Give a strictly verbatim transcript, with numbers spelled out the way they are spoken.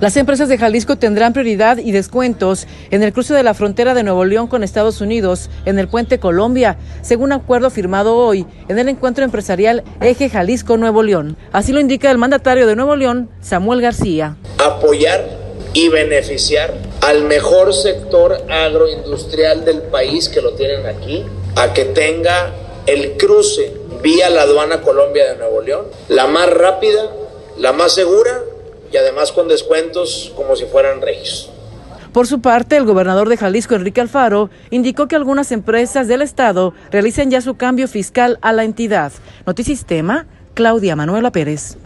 Las empresas de Jalisco tendrán prioridad y descuentos en el cruce de la frontera de Nuevo León con Estados Unidos en el Puente Colombia, según acuerdo firmado hoy en el encuentro empresarial Eje Jalisco-Nuevo León. Así lo indica el mandatario de Nuevo León, Samuel García. Apoyar y beneficiar al mejor sector agroindustrial del país, que lo tienen aquí, a que tenga el cruce vía la aduana Colombia de Nuevo León, la más rápida, la más segura y además con descuentos como si fueran regios. Por su parte, el gobernador de Jalisco, Enrique Alfaro, indicó que algunas empresas del estado realizan ya su cambio fiscal a la entidad. Notisistema, Claudia Manuela Pérez.